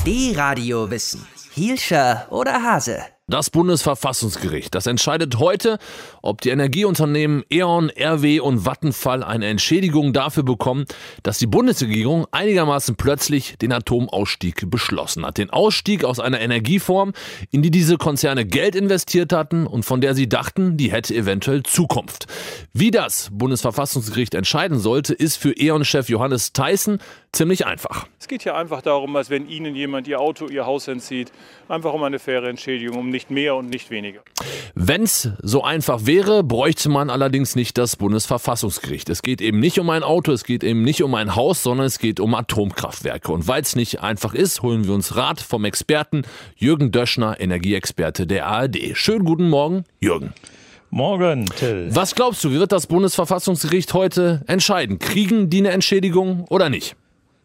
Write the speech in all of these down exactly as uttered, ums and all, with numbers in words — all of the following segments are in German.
D-Radio Wissen. Hielscher oder Hase? Das Bundesverfassungsgericht, das entscheidet heute, ob die Energieunternehmen E.ON, R W und Vattenfall eine Entschädigung dafür bekommen, dass die Bundesregierung einigermaßen plötzlich den Atomausstieg beschlossen hat. Den Ausstieg aus einer Energieform, in die diese Konzerne Geld investiert hatten und von der sie dachten, die hätte eventuell Zukunft. Wie das Bundesverfassungsgericht entscheiden sollte, ist für E.ON-Chef Johannes Theissen ziemlich einfach. Es geht hier einfach darum, als wenn Ihnen jemand Ihr Auto, Ihr Haus entzieht, einfach um eine faire Entschädigung, um nicht mehr und nicht weniger. Wenn's so einfach wäre, bräuchte man allerdings nicht das Bundesverfassungsgericht. Es geht eben nicht um ein Auto, es geht eben nicht um ein Haus, sondern es geht um Atomkraftwerke. Und weil es nicht einfach ist, holen wir uns Rat vom Experten Jürgen Döschner, Energieexperte der A R D. Schönen guten Morgen, Jürgen. Morgen, Till. Was glaubst du, wie wird das Bundesverfassungsgericht heute entscheiden? Kriegen die eine Entschädigung oder nicht?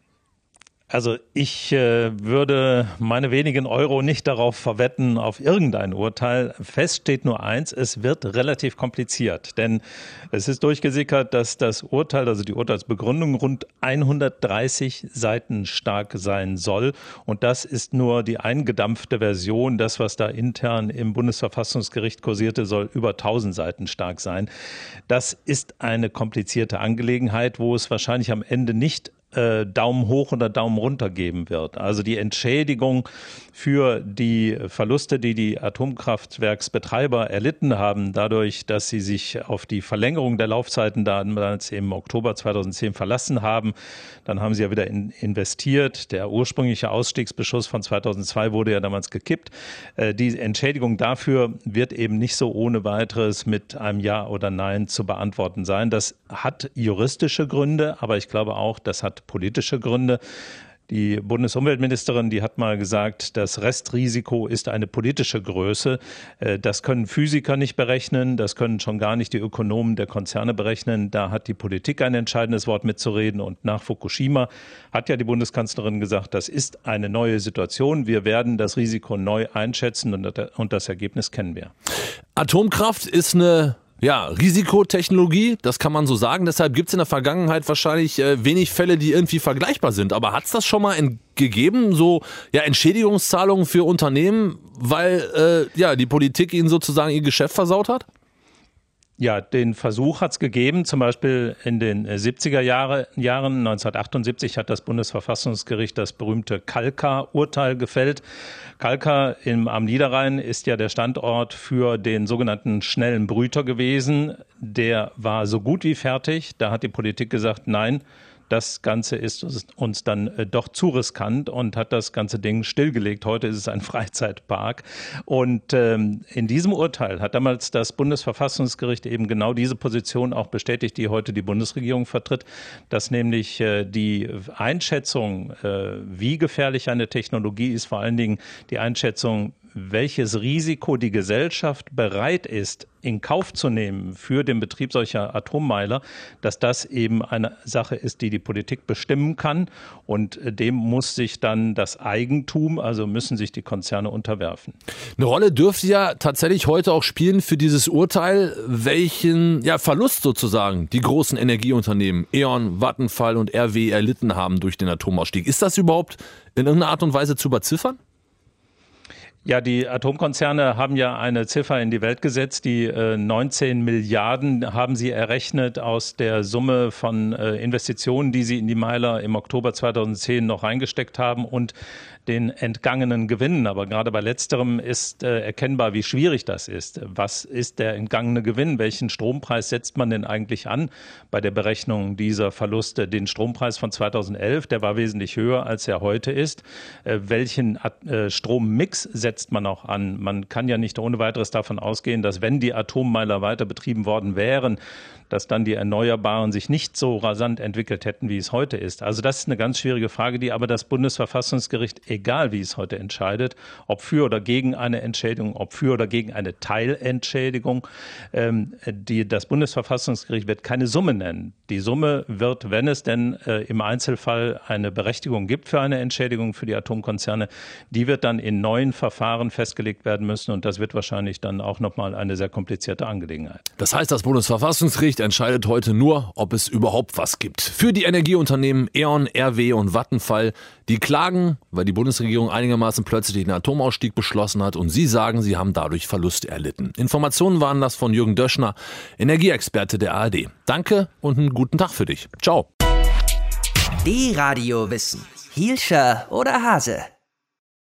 Also ich äh, würde meine wenigen Euro nicht darauf verwetten, auf irgendein Urteil. Fest steht nur eins, es wird relativ kompliziert. Denn es ist durchgesickert, dass das Urteil, also die Urteilsbegründung, rund hundertdreißig Seiten stark sein soll. Und das ist nur die eingedampfte Version. Das, was da intern im Bundesverfassungsgericht kursierte, soll über tausend Seiten stark sein. Das ist eine komplizierte Angelegenheit, wo es wahrscheinlich am Ende nicht Daumen hoch oder Daumen runter geben wird. Also die Entschädigung für die Verluste, die die Atomkraftwerksbetreiber erlitten haben, dadurch, dass sie sich auf die Verlängerung der Laufzeiten damals im Oktober zweitausendzehn verlassen haben. Dann haben sie ja wieder in, investiert. Der ursprüngliche Ausstiegsbeschluss von zweitausendzwei wurde ja damals gekippt. Die Entschädigung dafür wird eben nicht so ohne weiteres mit einem Ja oder Nein zu beantworten sein. Das hat juristische Gründe, aber ich glaube auch, das hat politische Gründe. Die Bundesumweltministerin, die hat mal gesagt, das Restrisiko ist eine politische Größe. Das können Physiker nicht berechnen, das können schon gar nicht die Ökonomen der Konzerne berechnen. Da hat die Politik ein entscheidendes Wort mitzureden. Und nach Fukushima hat ja die Bundeskanzlerin gesagt, das ist eine neue Situation. Wir werden das Risiko neu einschätzen und das Ergebnis kennen wir. Atomkraft ist eine Ja, Risikotechnologie, das kann man so sagen. Deshalb gibt es in der Vergangenheit wahrscheinlich äh, wenig Fälle, die irgendwie vergleichbar sind. Aber hat es das schon mal in, gegeben, so ja, Entschädigungszahlungen für Unternehmen, weil äh, ja, die Politik ihnen sozusagen ihr Geschäft versaut hat? Ja, den Versuch hat es gegeben, zum Beispiel in den siebziger Jahre, Jahren, neunzehnhundertachtundsiebzig hat das Bundesverfassungsgericht das berühmte Kalka-Urteil gefällt. Kalka im, am Niederrhein ist ja der Standort für den sogenannten schnellen Brüter gewesen. Der war so gut wie fertig. Da hat die Politik gesagt, nein, das Ganze ist uns dann doch zu riskant und hat das ganze Ding stillgelegt. Heute ist es ein Freizeitpark. Und ähm, in diesem Urteil hat damals das Bundesverfassungsgericht eben genau diese Position auch bestätigt, die heute die Bundesregierung vertritt, dass nämlich äh, die Einschätzung, äh, wie gefährlich eine Technologie ist, vor allen Dingen die Einschätzung, welches Risiko die Gesellschaft bereit ist, in Kauf zu nehmen für den Betrieb solcher Atommeiler, dass das eben eine Sache ist, die die Politik bestimmen kann. Und dem muss sich dann das Eigentum, also müssen sich die Konzerne unterwerfen. Eine Rolle dürfte ja tatsächlich heute auch spielen für dieses Urteil, welchen ja, Verlust sozusagen die großen Energieunternehmen E.ON, Vattenfall und R W erlitten haben durch den Atomausstieg. Ist das überhaupt in irgendeiner Art und Weise zu überziffern? Ja, die Atomkonzerne haben ja eine Ziffer in die Welt gesetzt. Die äh, neunzehn Milliarden haben sie errechnet aus der Summe von äh, Investitionen, die sie in die Meiler im Oktober zweitausendzehn noch reingesteckt haben und den entgangenen Gewinnen. Aber gerade bei letzterem ist äh, erkennbar, wie schwierig das ist. Was ist der entgangene Gewinn? Welchen Strompreis setzt man denn eigentlich an bei der Berechnung dieser Verluste? Den Strompreis von zweitausendelf, der war wesentlich höher, als er heute ist. Äh, welchen äh, Strommix setzt man auch an? Man kann ja nicht ohne weiteres davon ausgehen, dass wenn die Atommeiler weiter betrieben worden wären, dass dann die Erneuerbaren sich nicht so rasant entwickelt hätten, wie es heute ist. Also das ist eine ganz schwierige Frage, die aber das Bundesverfassungsgericht, egal wie es heute entscheidet, ob für oder gegen eine Entschädigung, ob für oder gegen eine Teilentschädigung, ähm, die, das Bundesverfassungsgericht wird keine Summe nennen. Die Summe wird, wenn es denn äh, im Einzelfall eine Berechtigung gibt für eine Entschädigung für die Atomkonzerne, die wird dann in neuen Verfahren Verfahren festgelegt werden müssen und das wird wahrscheinlich dann auch nochmal eine sehr komplizierte Angelegenheit. Das heißt, das Bundesverfassungsgericht entscheidet heute nur, ob es überhaupt was gibt. Für die Energieunternehmen E.ON, R W und Vattenfall, die klagen, weil die Bundesregierung einigermaßen plötzlich den Atomausstieg beschlossen hat und sie sagen, sie haben dadurch Verluste erlitten. Informationen waren das von Jürgen Döschner, Energieexperte der A R D. Danke und einen guten Tag für dich. Ciao. Die Radio Wissen. Hielscher oder Hase?